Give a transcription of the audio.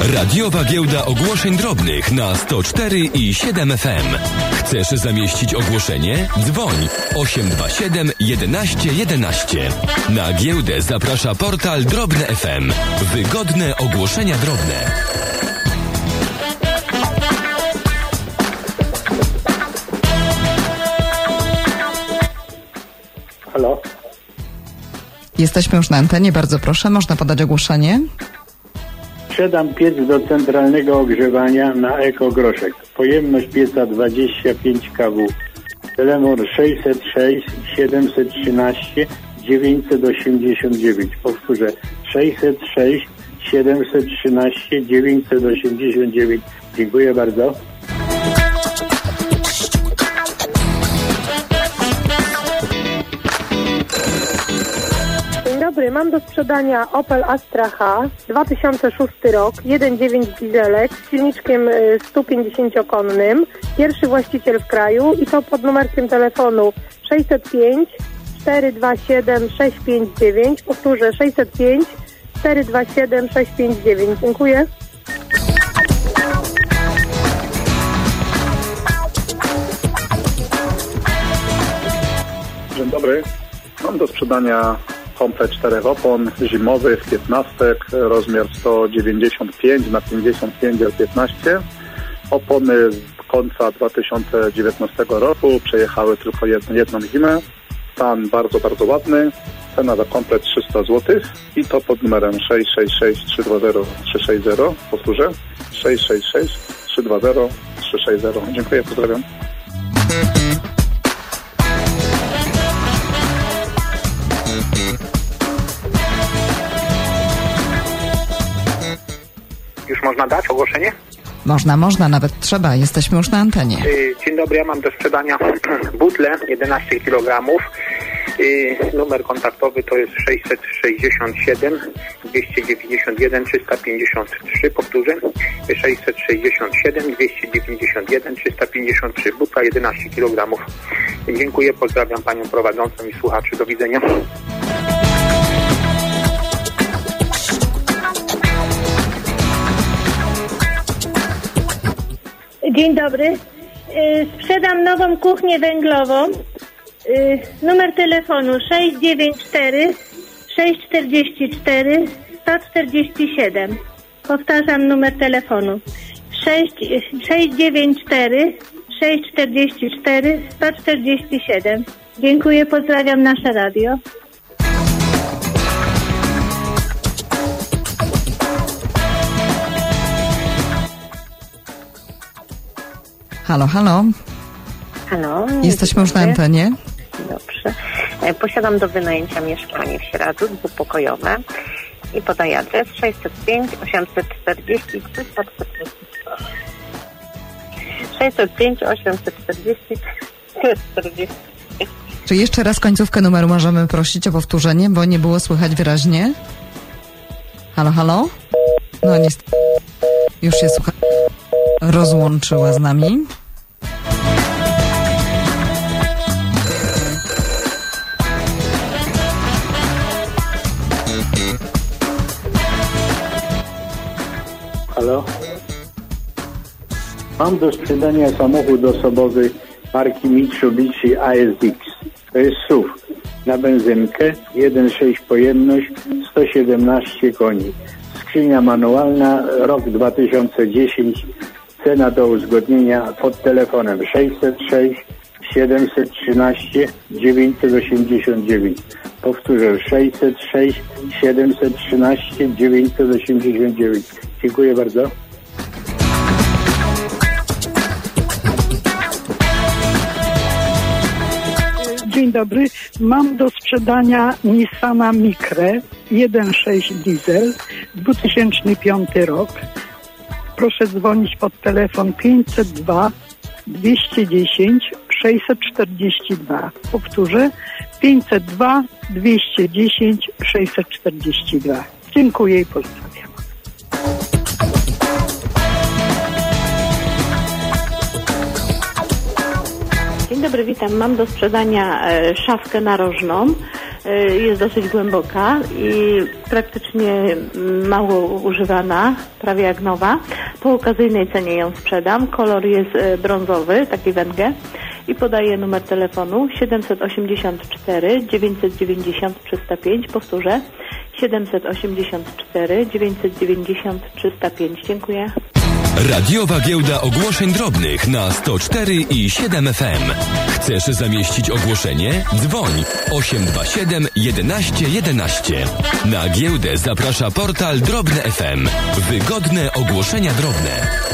Radiowa giełda ogłoszeń drobnych na 104 i 7 FM. Chcesz zamieścić ogłoszenie? Dzwoń 827 11 11. Na giełdę zaprasza portal Drobne FM. Wygodne ogłoszenia drobne. Halo? Jesteśmy już na antenie, bardzo proszę, można podać ogłoszenie. Sprzedam piec do centralnego ogrzewania na Ekogroszek. Pojemność pieca 25 kW. Telefon 606 713 989. Powtórzę 606 713 989. Dziękuję bardzo. Dzień dobry, mam do sprzedania Opel Astra H, 2006 rok, 1.9 dieselek z silniczkiem 150-konnym, pierwszy właściciel w kraju i to pod numerkiem telefonu 605 427 659, powtórzę 605 427 659. Dziękuję. Dzień dobry, mam do sprzedania komplet 4 opon zimowy w 15, rozmiar 195 na 55 L15. Opony z końca 2019 roku, przejechały tylko jedną zimę. Stan bardzo, bardzo ładny. Cena za komplet 300 zł i to pod numerem 666 320 360. Powtórzę 666 320 360. Dziękuję, pozdrawiam. Już można dać ogłoszenie? Można, nawet trzeba. Jesteśmy już na antenie. Dzień dobry, ja mam do sprzedania butle 11 kg. Numer kontaktowy to jest 667 291 353. Powtórzę 667 291 353. Butla 11 kg. Dziękuję, pozdrawiam panią prowadzącą i słuchaczy. Do widzenia. Dzień dobry. Sprzedam nową kuchnię węglową. Numer telefonu 694 644 147. Powtarzam numer telefonu 694 644 147. Dziękuję, pozdrawiam nasze radio. Halo. Halo. Jesteśmy już na antenie. Dobrze. Posiadam do wynajęcia mieszkanie w Sieradzu, dwupokojowe i podaję adres 605 840 340. 605 840 340. Czy jeszcze raz końcówkę numeru możemy prosić o powtórzenie, bo nie było słychać wyraźnie? Halo? No niestety. Już się rozłączyła z nami. Halo? Mam do sprzedania samochód osobowy marki Mitsubishi ASX. To jest SUV na benzynkę, 1.6 pojemność, 117 koni. Skrzynia manualna, rok 2010, cena do uzgodnienia pod telefonem 606 713 989. Powtórzę 606 713 989. Dziękuję bardzo. Dzień dobry. Mam do sprzedania Nissana Micrę 1.6 diesel, 2005 rok. Proszę dzwonić pod telefon 502 210 642. Powtórzę 502 210 642. Dziękuję i pozdrawiam. Dzień dobry, witam. Mam do sprzedania szafkę narożną jest dosyć głęboka i praktycznie mało używana, prawie jak nowa. Po okazyjnej cenie ją sprzedam. Kolor jest brązowy, taki węgiel. I podaję numer telefonu 784 990 305. Powtórzę 784 990 305. Dziękuję. Radiowa Giełda Ogłoszeń Drobnych na 104 i 7 FM. Chcesz zamieścić ogłoszenie? Dzwoń 827 11 11. Na giełdę zaprasza portal Drobne FM. Wygodne ogłoszenia drobne.